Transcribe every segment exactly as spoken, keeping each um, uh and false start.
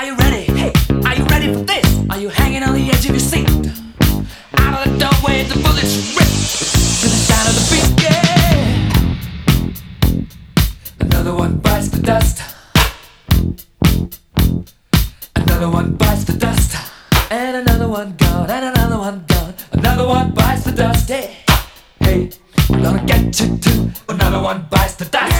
Are you ready? Hey, are you ready for this? Are you hanging on the edge of your seat? Out of the doorway, the bullets rip to the sound of the beat. Yeah. Another one bites the dust. Another one bites the dust. And another one gone. And another one gone. Another one bites the dust. Hey, hey, I'm gonna get you too. Another one bites the dust.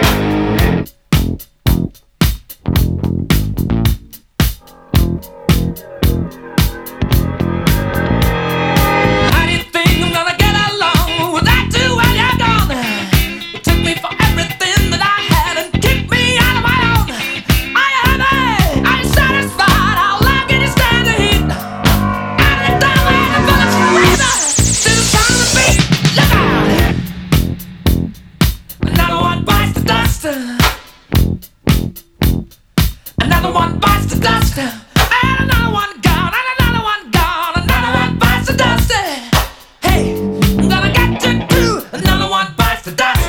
Another one bites the dust, and another one gone, and another one gone, another one bites the dust. Hey, I'm gonna get you too. Another one bites the dust.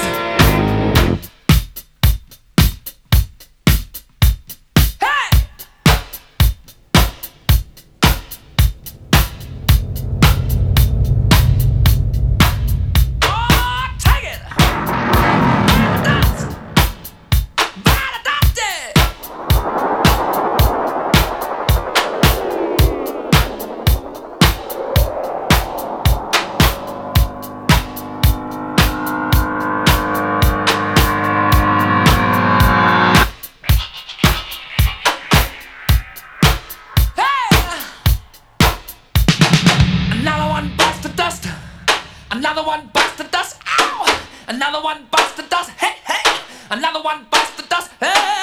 Hey, oh, take it. Dust. Bite the dust, yeah. Another one bites the dust. Ow! Another one bites the dust. Hey, hey! Another one bites the dust. Hey!